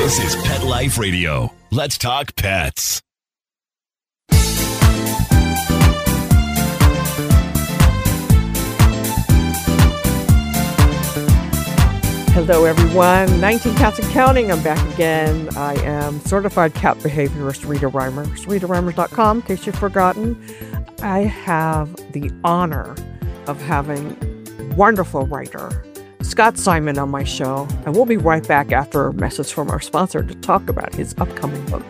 This is Pet Life Radio. Let's talk pets. Hello, everyone. 19 Cats and Counting. I'm back again. I am certified cat behaviorist Rita Reimer. RitaReimers.com, in case you've forgotten. I have the honor of having wonderful writer Scott Simon on my show, and we'll be right back after a message from our sponsor to talk about his upcoming book.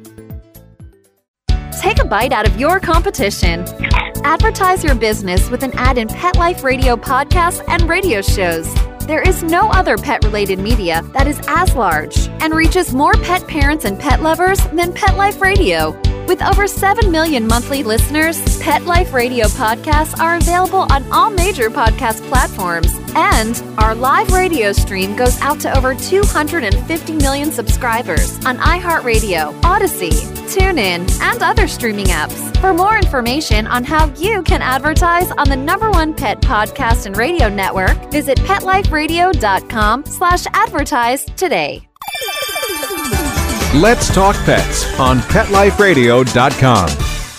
Take a bite out of your competition. Advertise your business with an ad in Pet Life Radio podcasts and radio shows. There is no other pet-related media that is as large and reaches more pet parents and pet lovers than Pet Life Radio. With over 7 million monthly listeners, Pet Life Radio podcasts are available on all major podcast platforms. And our live radio stream goes out to over 250 million subscribers on iHeartRadio, Odyssey, TuneIn, and other streaming apps. For more information on how you can advertise on the #1 pet podcast and radio network, visit PetLifeRadio.com/advertise today. Let's Talk Pets on PetLifeRadio.com.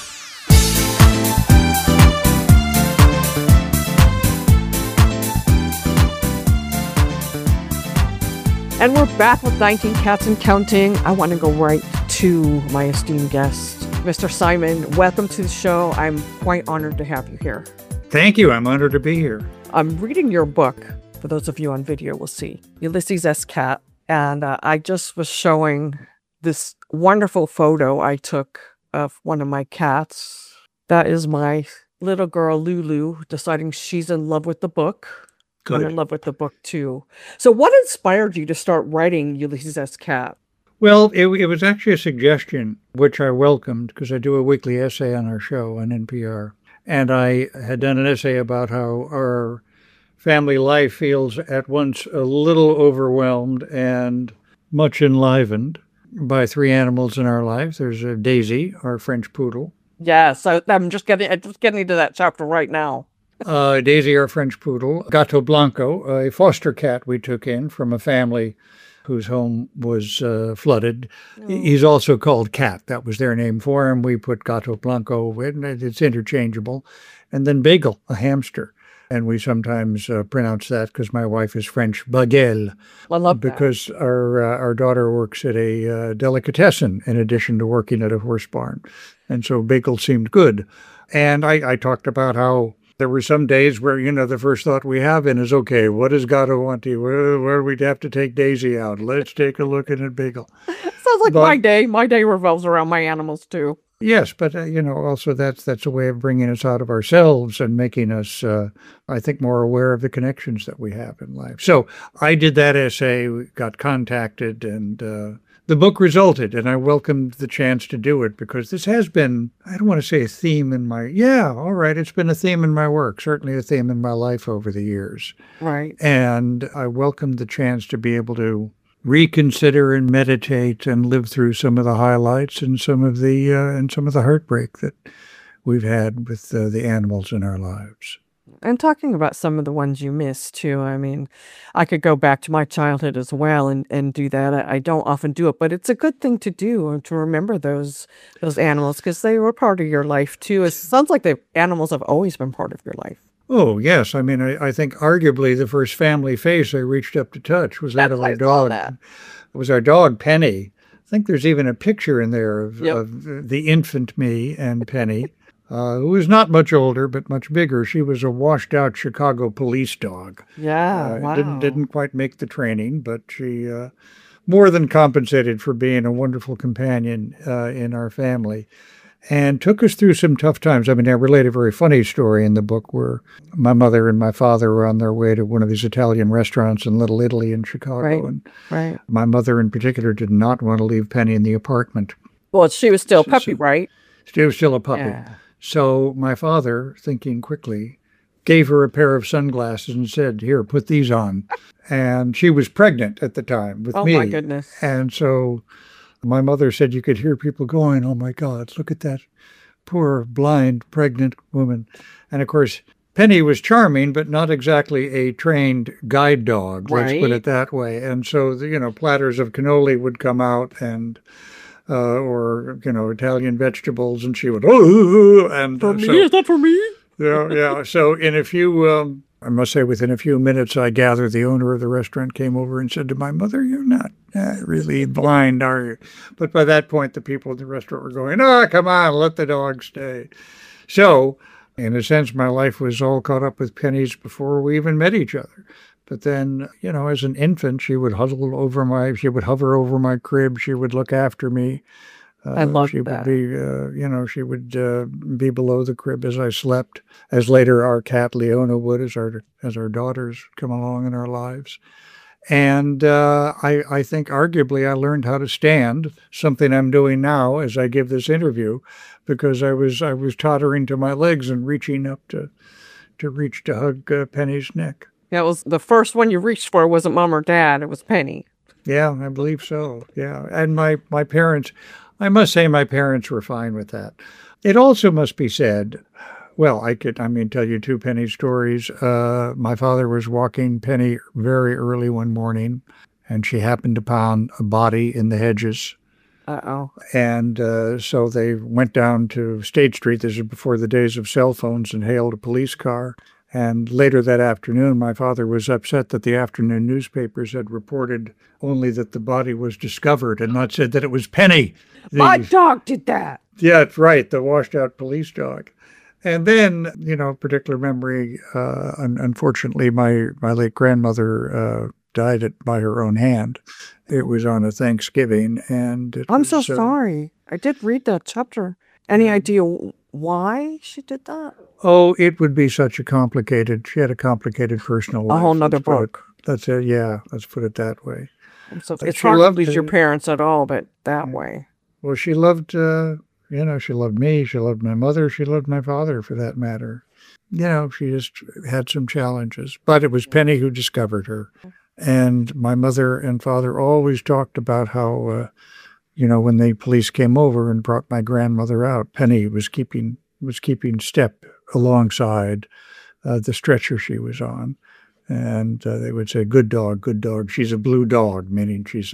And we're back with 19 Cats and Counting. I want to go right to my esteemed guest, Mr. Simon. Welcome to the show. I'm quite honored to have you here. Thank you. I'm honored to be here. I'm reading your book. For those of you on video will see Ulysses S. Cat. And I just was showing this wonderful photo I took of one of my cats. That is my little girl, Lulu, deciding she's in love with the book. Good. I'm in love with the book, too. So what inspired you to start writing Ulysses S. Cat? Well, it was actually a suggestion, which I welcomed, because I do a weekly essay on our show on NPR. And I had done an essay about how our family life feels at once a little overwhelmed and much enlivened by 3 animals in our life. There's Daisy, our French poodle. Yes, I'm just getting into that chapter right now. Daisy, our French poodle. Gato Blanco, a foster cat we took in from a family whose home was flooded. Oh. He's also called Cat. That was their name for him. We put Gato Blanco in. It's interchangeable. And then Bagel, a hamster. And we sometimes pronounce that because my wife is French, Bagel. I love that. Because our daughter works at a delicatessen in addition to working at a horse barn. And so Bagel seemed good. And I talked about how there were some days where, the first thought we have in is, okay, what does Gato want to eat? Where do we have to take Daisy out? Let's take a look at Bagel. Sounds like my day. My day revolves around my animals, too. Yes, but, also that's a way of bringing us out of ourselves and making us, I think, more aware of the connections that we have in life. So I did that essay, we got contacted, and the book resulted, and I welcomed the chance to do it because this has been, I don't want to say a theme in my, it's been a theme in my work, certainly a theme in my life over the years. Right. And I welcomed the chance to be able to reconsider and meditate and live through some of the highlights and some of the heartbreak that we've had with the animals in our lives. And talking about some of the ones you missed, too. I mean, I could go back to my childhood as well and do that. I don't often do it, but it's a good thing to do, to remember those animals, because they were part of your life, too. It sounds like the animals have always been part of your life. Oh, yes. I mean, I think arguably the first family face I reached up to touch was that of our dog. It was our dog, Penny. I think there's even a picture in there of the infant me and Penny. Who was not much older, but much bigger. She was a washed-out Chicago police dog. Yeah, wow. Didn't quite make the training, but she more than compensated for being a wonderful companion in our family and took us through some tough times. I mean, I relate a very funny story in the book where my mother and my father were on their way to one of these Italian restaurants in Little Italy in Chicago. Right. My mother in particular did not want to leave Penny in the apartment. Well, she was still a puppy, right? She was still a puppy. Yeah. So my father, thinking quickly, gave her a pair of sunglasses and said, "Here, put these on." And she was pregnant at the time with me. Oh, my goodness. And so my mother said you could hear people going, "Oh, my God, look at that poor, blind, pregnant woman." And, of course, Penny was charming, but not exactly a trained guide dog. Let's put it that way. And so, platters of cannoli would come out and, or Italian vegetables, and she would, and For me? Is that for me? Yeah. So in a few, I must say, within a few minutes, I gather the owner of the restaurant came over and said to my mother, "You're not really blind, are you?" But by that point, the people in the restaurant were going, "Oh, come on, let the dog stay." So, in a sense, my life was all caught up with Penny's before we even met each other. But then, as an infant, she would hover over my crib. She would look after me. I love she that. Would be, she would be below the crib as I slept, as later our cat Leona would, as our daughters come along in our lives. And I think arguably I learned how to stand, something I'm doing now as I give this interview, because I was tottering to my legs and reaching up to hug Penny's neck. Yeah, it was the first one you reached for wasn't mom or dad, it was Penny. Yeah, I believe so. Yeah. And my parents, I must say my parents were fine with that. It also must be said, well, tell you two Penny stories. My father was walking Penny very early one morning, and she happened upon a body in the hedges. Uh-oh. And so they went down to State Street. This is before the days of cell phones, and hailed a police car. And later that afternoon, my father was upset that the afternoon newspapers had reported only that the body was discovered and not said that it was Penny. My dog did that. Yeah, that's right, the washed-out police dog. And then, particular memory, unfortunately, my late grandmother died by her own hand. It was on a Thanksgiving, and I'm so sorry. I did read that chapter. Any idea why she did that? Oh, it would be she had a complicated personal life. A whole nother book. That's it, yeah, let's put it that way. So it's hard to lose your parents at all, but that way. Well, she loved, she loved me, she loved my mother, she loved my father, for that matter. She just had some challenges. But it was Penny who discovered her. And my mother and father always talked about how, when the police came over and brought my grandmother out, Penny was keeping step alongside the stretcher she was on. And they would say, "Good dog, good dog. She's a blue dog," meaning she's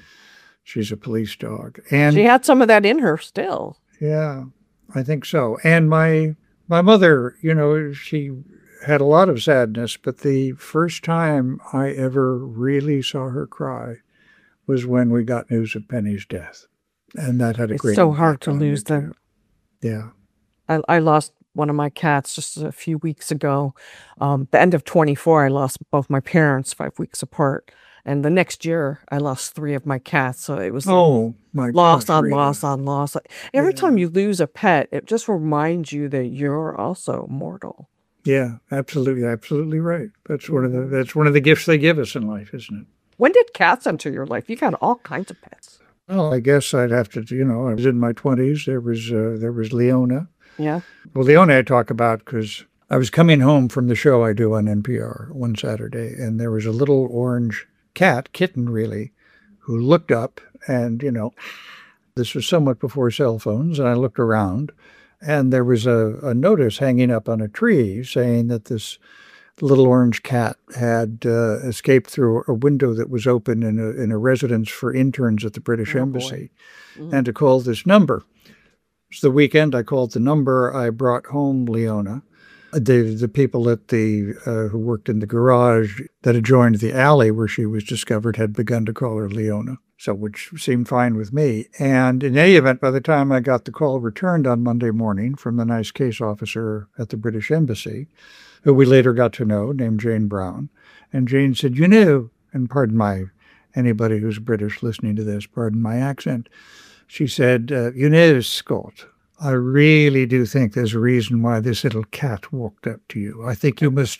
a police dog. And she had some of that in her still. Yeah, I think so. And my mother, she had a lot of sadness, but the first time I ever really saw her cry was when we got news of Penny's death. And that had a great impact. It's so hard to lose them. Yeah. I lost one of my cats just a few weeks ago. The end of 24, I lost both my parents 5 weeks apart. And the next year, I lost 3 of my cats. So it was loss on loss on loss. Every time you lose a pet, it just reminds you that you're also mortal. Yeah, absolutely. Absolutely right. That's one of the gifts they give us in life, isn't it? When did cats enter your life? You got all kinds of pets. Well, I guess I'd have to, I was in my 20s. There was Leona. Yeah. Well, Leona I talk about because I was coming home from the show I do on NPR one Saturday, and there was a little orange kitten really, who looked up, and, this was somewhat before cell phones, and I looked around, and there was a notice hanging up on a tree saying that this little orange cat had escaped through a window that was open in a residence for interns at the British Embassy, and to call this number. So the weekend I called the number, I brought home Leona. The people at who worked in the garage that adjoined the alley where she was discovered had begun to call her Leona, so which seemed fine with me. And in any event, by the time I got the call returned on Monday morning from the nice case officer at the British Embassy, who we later got to know, named Jane Brown, and Jane said, and pardon anybody who's British listening to this, pardon my accent, she said, Scott, I really do think there's a reason why this little cat walked up to you. I think you must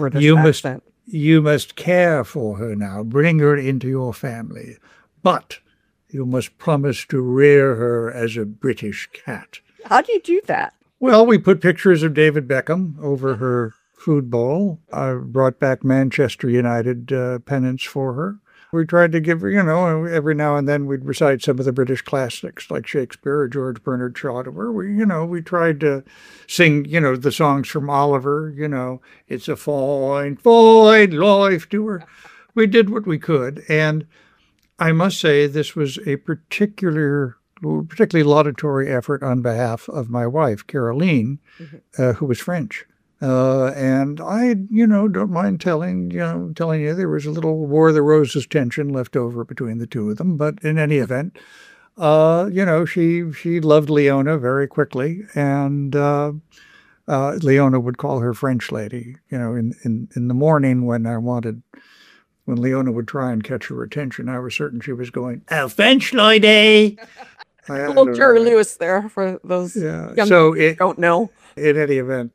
you must care for her now, bring her into your family, but you must promise to rear her as a British cat. How do you do that? Well, we put pictures of David Beckham over her food bowl. I brought back Manchester United pennants for her. We tried to give her, every now and then we'd recite some of the British classics like Shakespeare or George Bernard Shaw to her. We tried to sing, the songs from Oliver, it's a fine, fine life to her. We did what we could. And I must say this was a particularly laudatory effort on behalf of my wife, Caroline, who was French. And I, don't mind telling you there was a little War of the Roses tension left over between the two of them. But in any event, she loved Leona very quickly, and Leona would call her French lady. In the morning when Leona would try and catch her attention, I was certain she was going, "Oh, French lady." Little Jerry Lewis there for those young people who don't know. In any event,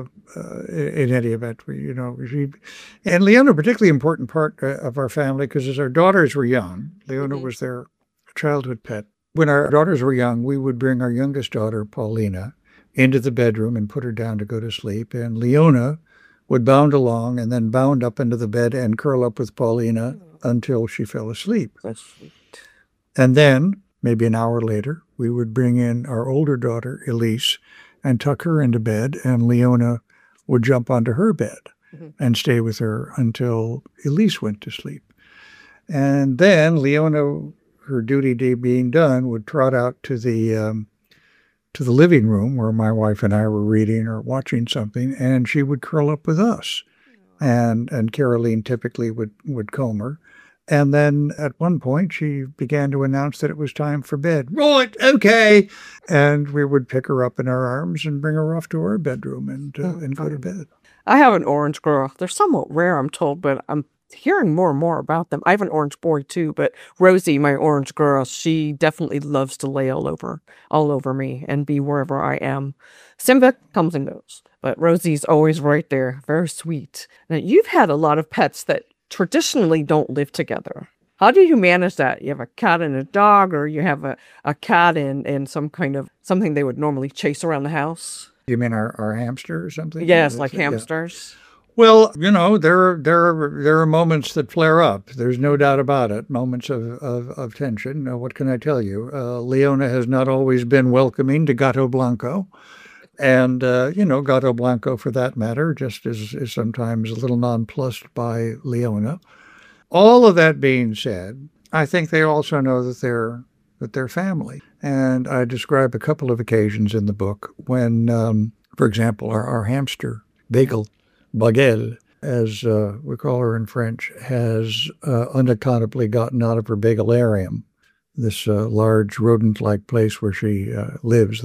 she and Leona, a particularly important part of our family, because as our daughters were young, Leona was their childhood pet. When our daughters were young, we would bring our youngest daughter, Paulina, into the bedroom and put her down to go to sleep, and Leona would bound along and then bound up into the bed and curl up with Paulina until she fell asleep. That's sweet. And then, maybe an hour later, we would bring in our older daughter, Elise, and tuck her into bed, and Leona would jump onto her bed and stay with her until Elise went to sleep. And then Leona, her duty being done, would trot out to the living room where my wife and I were reading or watching something, and she would curl up with us. And Caroline typically would comb her. And then at one point, she began to announce that it was time for bed. Right, okay. And we would pick her up in our arms and bring her off to our bedroom and go to bed. I have an orange girl. They're somewhat rare, I'm told, but I'm hearing more and more about them. I have an orange boy, too, but Rosie, my orange girl, she definitely loves to lay all over me and be wherever I am. Simba comes and goes, but Rosie's always right there. Very sweet. Now, you've had a lot of pets that traditionally don't live together. How do you manage that? You have a cat and a dog, or you have a cat and some kind of something they would normally chase around the house? You mean our hamster or something? Yes, like hamsters. Yeah. Well, there are moments that flare up. There's no doubt about it. Moments of tension. What can I tell you? Leona has not always been welcoming to Gato Blanco. And, Gato Blanco, for that matter, just is sometimes a little nonplussed by Leona. All of that being said, I think they also know that they're family. And I describe a couple of occasions in the book when, for example, our hamster, Bagel, Bagel, as we call her in French, has unaccountably gotten out of her bagelarium, this large rodent-like place where she lives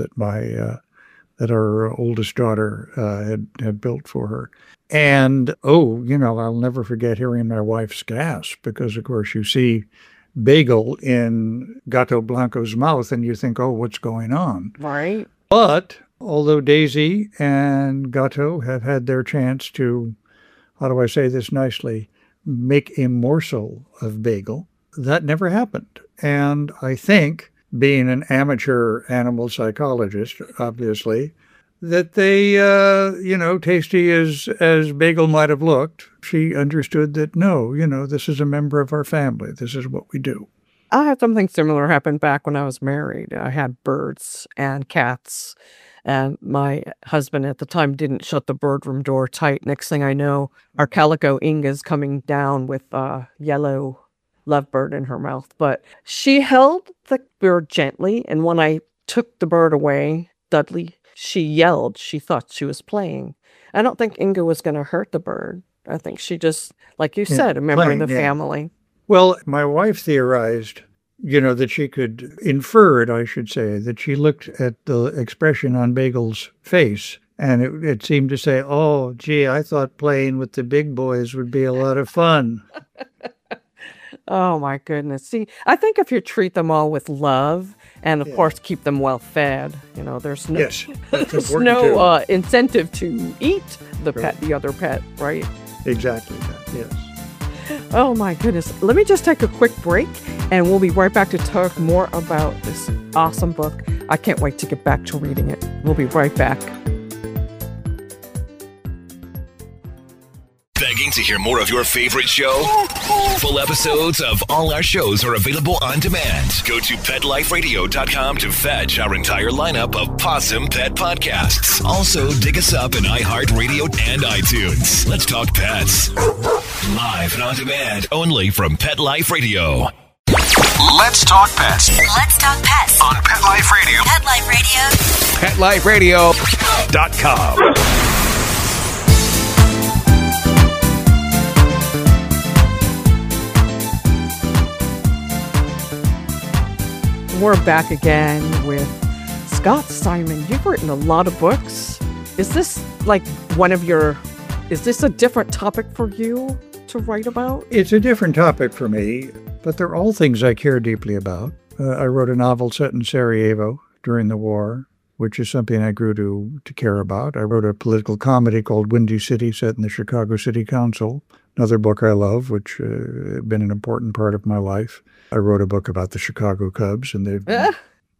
that our oldest daughter had built for her. And, I'll never forget hearing my wife's gasp because, of course, you see Bagel in Gato Blanco's mouth and you think, oh, what's going on? Right. But although Daisy and Gato have had their chance to, how do I say this nicely, make a morsel of Bagel, that never happened. And I think, being an amateur animal psychologist, obviously, that they, tasty as Bagel might have looked, she understood that, no, this is a member of our family. This is what we do. I had something similar happen back when I was married. I had birds and cats, and my husband at the time didn't shut the bird room door tight. Next thing I know, our calico Inga's coming down with a yellow lovebird in her mouth. But she held the bird gently, and when I took the bird away, Dudley, she yelled. She thought she was playing. I don't think Inga was going to hurt the bird. I think she just, like you said, a member of the family. Well, my wife theorized, that she could, inferred, I should say, that she looked at the expression on Bagel's face, and it seemed to say, oh, gee, I thought playing with the big boys would be a lot of fun. Oh, my goodness. See, I think if you treat them all with love and, of course, keep them well fed, there's no, there's no incentive to eat the other pet, right? Exactly that, yes. Oh, my goodness. Let me just take a quick break, and we'll be right back to talk more about this awesome book. I can't wait to get back to reading it. We'll be right back. Begging Looking to hear more of your favorite show? Full episodes of all our shows are available on demand. Go to PetLifeRadio.com to fetch our entire lineup of Possum Pet podcasts. Also, dig us up in iHeartRadio and iTunes. Let's talk pets. Live and on demand, only from Pet Life Radio. Let's talk pets Let's talk pets on Pet Life Radio. Pet Life Radio. PetLifeRadio.com. We're back again with Scott Simon. You've written a lot of books. Is this is this a different topic for you to write about? It's a different topic for me, but they're all things I care deeply about. I wrote a novel set in Sarajevo during the war, which is something I grew to care about. I wrote a political comedy called Windy City set in the Chicago City Council, another book I love, which has been an important part of my life. I wrote a book about the Chicago Cubs, and they've been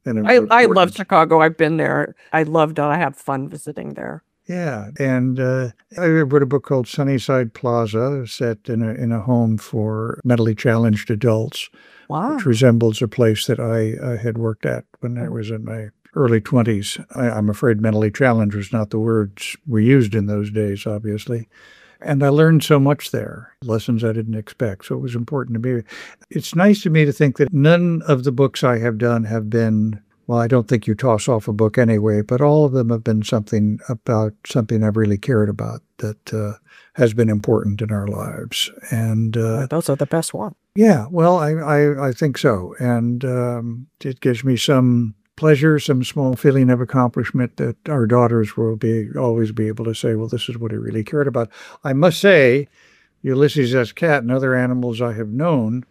I love Chicago. I've been there. I loved it. I had fun visiting there. Yeah, and I wrote a book called Sunnyside Plaza, set in a home for mentally challenged adults, Wow. which resembles a place that I had worked at when I was in my early 20s. I'm afraid mentally challenged was not the words we used in those days, obviously. And I learned so much there, lessons I didn't expect. So it was important to me. It's nice to me to think that none of the books I have done have been, well, I don't think you toss off a book anyway, but all of them have been something about something I've really cared about that has been important in our lives. And Those are the best ones. yeah, well, I think so. And it gives me some pleasure, some small feeling of accomplishment that our daughters will always be able to say, well, this is what I really cared about. I must say, Ulysses S. Cat and Other Animals I Have Known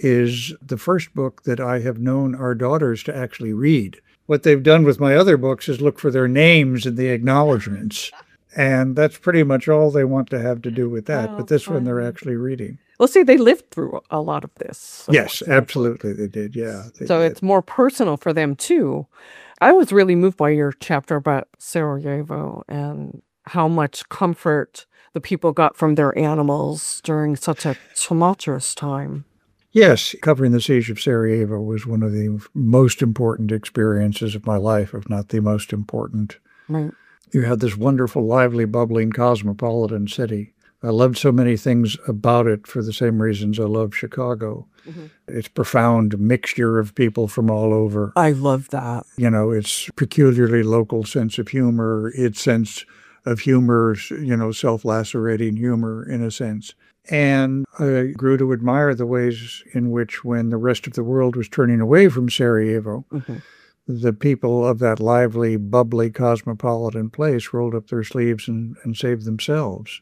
is the first book that I have known our daughters to actually read. What they've done with my other books is look for their names in the acknowledgments. And that's pretty much all they want to have to do with that. Oh, but this one they're fun. actually reading. Well, see, they lived through a lot of this. So Yes, absolutely they did. Yeah. they So did. it's more personal for them, too. I was really moved by your chapter about Sarajevo and how much comfort the people got from their animals during such a tumultuous time. Yes, covering the siege of Sarajevo was one of the most important experiences of my life, if not the most important. Right. You had this wonderful, lively, bubbling, cosmopolitan city. I loved so many things about it for the same reasons I love Chicago. Mm-hmm. Its profound mixture of people from all over. I love that. You know, its peculiarly local sense of humor, its sense of humor, self-lacerating humor in a sense. And I grew to admire the ways in which, when the rest of the world was turning away from Sarajevo, Mm-hmm. the people of that lively, bubbly, cosmopolitan place rolled up their sleeves and saved themselves.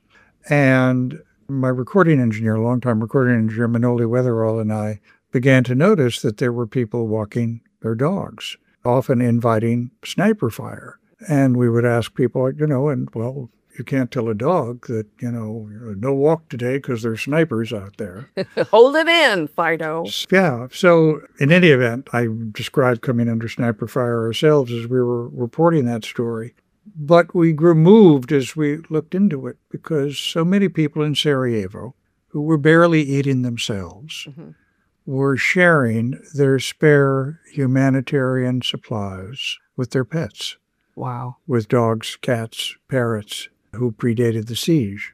And my recording engineer, longtime recording engineer, Manoli Weatherall, and I began to notice that there were people walking their dogs, often inviting sniper fire. And we would ask people, you can't tell a dog that, no walk today because there's snipers out there. Hold it in, Fido. Yeah. So in any event, I described coming under sniper fire ourselves as we were reporting that story. But we grew moved as we looked into it because so many people in Sarajevo who were barely eating themselves were sharing their spare humanitarian supplies with their pets, Wow. with dogs, cats, parrots who predated the siege.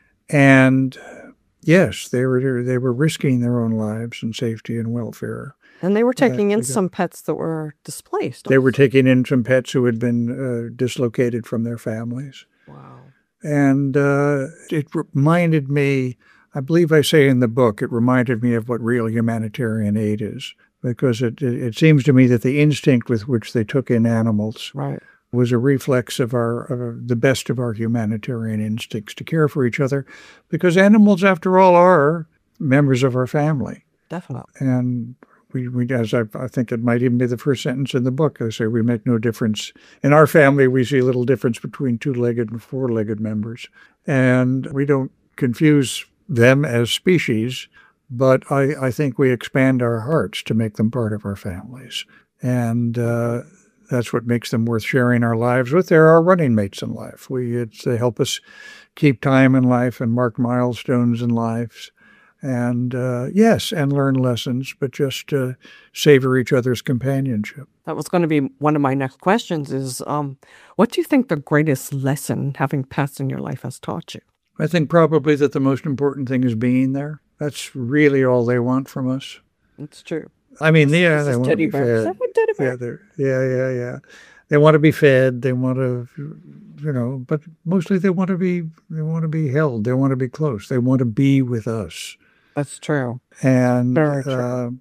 And yes, they were risking their own lives and safety and welfare. And they were taking in we got- some pets that were displaced. They were taking in some pets who had been dislocated from their families. Wow. And it reminded me, I believe I say in the book, it reminded me of what real humanitarian aid is. Because it seems to me that the instinct with which they took in animals Right. was a reflex of the best of our humanitarian instincts to care for each other. Because animals, after all, are members of our family. Definitely. And we as I think it might even be the first sentence in the book, I say we make no difference. In our family, we see little difference between two-legged and four-legged members. And we don't confuse them as species, but I think we expand our hearts to make them part of our families. And That's what makes them worth sharing our lives with. They're our running mates in life. They help us keep time in life and mark milestones in lives. And yes, and learn lessons, but just savor each other's companionship. That was going to be one of my next questions is, what do you think the greatest lesson having pets in your life has taught you? I think probably that the most important thing is being there. That's really all they want from us. It's true. I mean, they want to be bear. fed. Teddy bear. Yeah. They want to be fed. They want to, but mostly they want to be held. They want to be close. They want to be with us. That's true. And very true.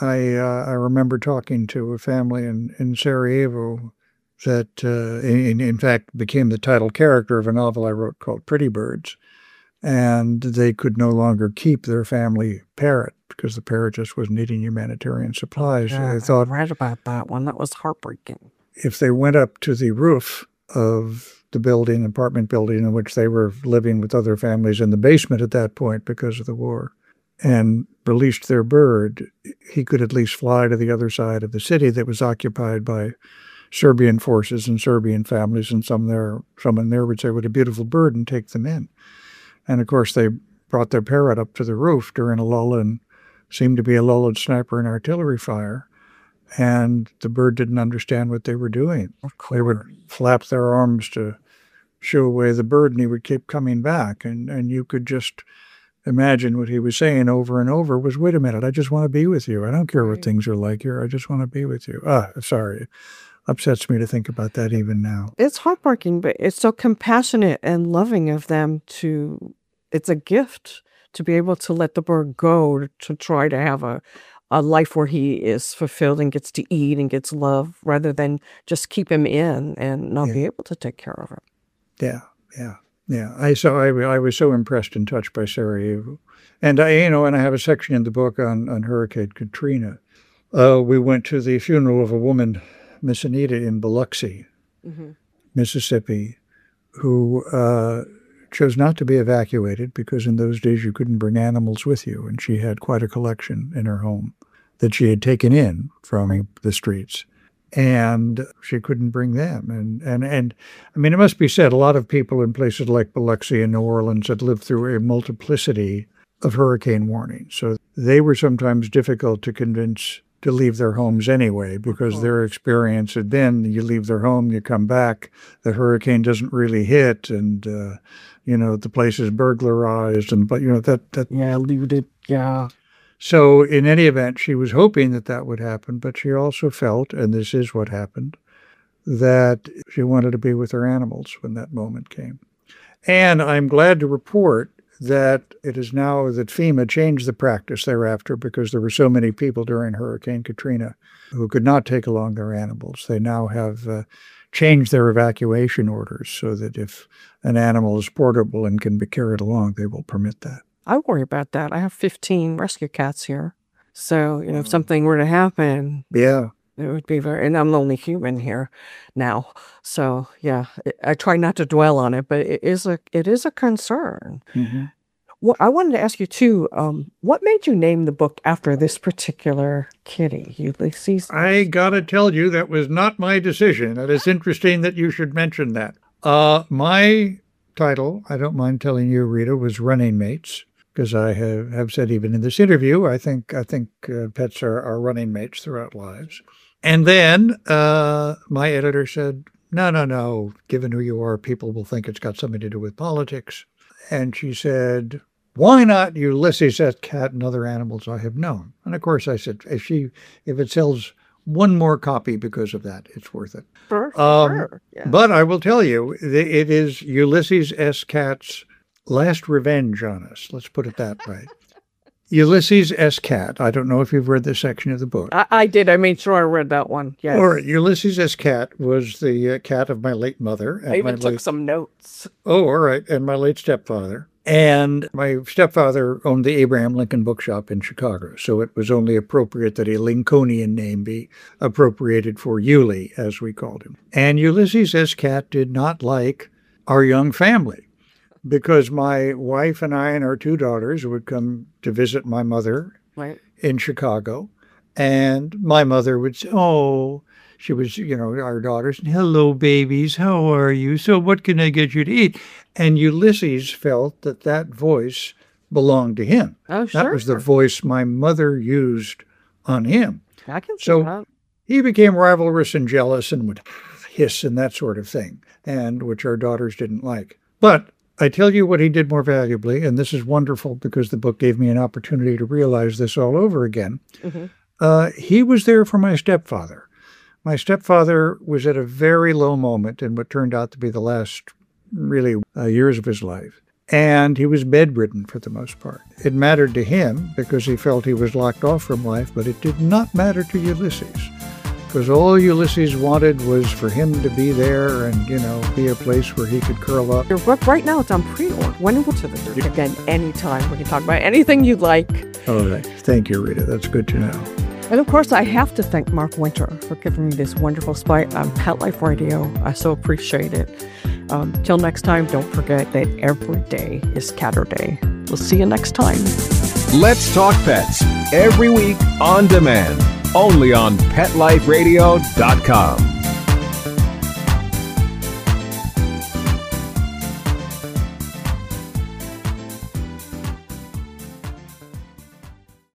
I remember talking to a family in Sarajevo that, in fact, became the title character of a novel I wrote called Pretty Birds. And they could no longer keep their family parrot because the parrot just wasn't eating humanitarian supplies. Yeah, I thought, I read about that one. That was heartbreaking. If they went up to the roof of the apartment building in which they were living with other families in the basement at that point because of the war, and released their bird, he could at least fly to the other side of the city that was occupied by Serbian forces and Serbian families, and someone there would say, "What a beautiful bird," and take them in. And of course, they brought their parrot up to the roof during a lull, and seemed to be a lull of sniper and artillery fire. And the bird didn't understand what they were doing. They would flap their arms to shoo away the bird, and he would keep coming back. And you could just imagine what he was saying over and over was, "Wait a minute, I just want to be with you. I don't care what things are like here. I just want to be with you." Sorry. Upsets me to think about that even now. It's heartbreaking, but it's so compassionate and loving of them it's a gift to be able to let the bird go to try to have a life where he is fulfilled and gets to eat and gets love rather than just keep him in and not be able to take care of him. Yeah. I was so impressed and touched by Sarajevo. And I have a section in the book on Hurricane Katrina. We went to the funeral of a woman, Miss Anita, in Biloxi, Mississippi, who chose not to be evacuated because in those days you couldn't bring animals with you. And she had quite a collection in her home that she had taken in from the streets. And she couldn't bring them. And I mean, it must be said, a lot of people in places like Biloxi and New Orleans had lived through a multiplicity of hurricane warnings. So they were sometimes difficult to convince to leave their homes anyway, because their experience had been, you leave their home, you come back, the hurricane doesn't really hit, and, the place is burglarized, looted, yeah. So in any event, she was hoping that would happen, but she also felt, and this is what happened, that she wanted to be with her animals when that moment came. And I'm glad to report that it is now that FEMA changed the practice thereafter because there were so many people during Hurricane Katrina who could not take along their animals. They now have changed their evacuation orders so that if an animal is portable and can be carried along, they will permit that. I worry about that. I have 15 rescue cats here. So, if something were to happen, it would be and I'm the only human here now. So, yeah, I try not to dwell on it, but it is a concern. Mm-hmm. Well, I wanted to ask you, too, what made you name the book after this particular kitty, Ulysses? I got to tell you, that was not my decision. It is interesting that you should mention that. My title, I don't mind telling you, Rita, was Running Mates. Because I have said even in this interview, I think pets are running mates throughout lives. And then my editor said, no, given who you are, people will think it's got something to do with politics. And she said, why not Ulysses S. Cat and Other Animals I Have Known? And of course I said, if it sells one more copy because of that, it's worth it. Sure. Yeah. But I will tell you, it is Ulysses S. Cat's last revenge on us. Let's put it that way. Ulysses S. Cat. I don't know if you've read this section of the book. I did. I made sure I read that one. Yes. All right. Ulysses S. Cat was the cat of my late mother. I even took some notes. Oh, all right. And my late stepfather. And my stepfather owned the Abraham Lincoln Bookshop in Chicago. So it was only appropriate that a Lincolnian name be appropriated for Uli, as we called him. And Ulysses S. Cat did not like our young family, because my wife and I and our two daughters would come to visit my mother in Chicago. And my mother would say, She was, our daughters, hello, babies, how are you? So what can I get you to eat? And Ulysses felt that voice belonged to him. Oh, sure. That was the voice my mother used on him. I can see So that. he became rivalrous and jealous and would hiss and that sort of thing, and which our daughters didn't like. But I tell you what he did more valuably, and this is wonderful because the book gave me an opportunity to realize this all over again. He was there for my stepfather. My stepfather was at a very low moment in what turned out to be the last, really, years of his life. And he was bedridden for the most part. It mattered to him because he felt he was locked off from life, but it did not matter to Ulysses. Because all Ulysses wanted was for him to be there and, be a place where he could curl up. Your book right now, it's on pre-order. When will it again, anytime we can talk about anything you'd like. Oh, thank you, Rita. That's good to know. And of course, I have to thank Mark Winter for giving me this wonderful spot on Pet Life Radio. I so appreciate it. Till next time, don't forget that every day is Catter Day. We'll see you next time. Let's Talk Pets, every week on demand, only on PetLifeRadio.com.